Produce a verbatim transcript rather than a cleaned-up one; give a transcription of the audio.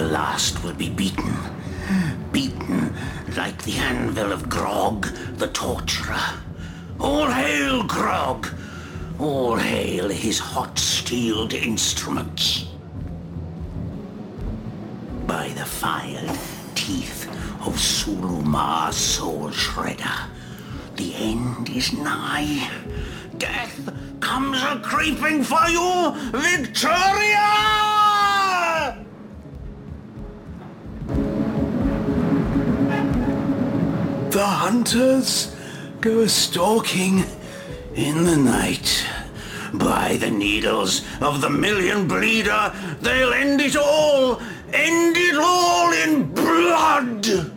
last will be beaten. Beaten like the anvil of Grog, the torturer. All hail, Grog! All hail his hot-steeled instruments. By the filed teeth of Sulumar's Soul Shredder, the end is nigh. Death comes a-creeping for you, Victoria! The hunters go a-stalking in the night. By the needles of the Million Bleeder, they'll end it all! End it all in blood!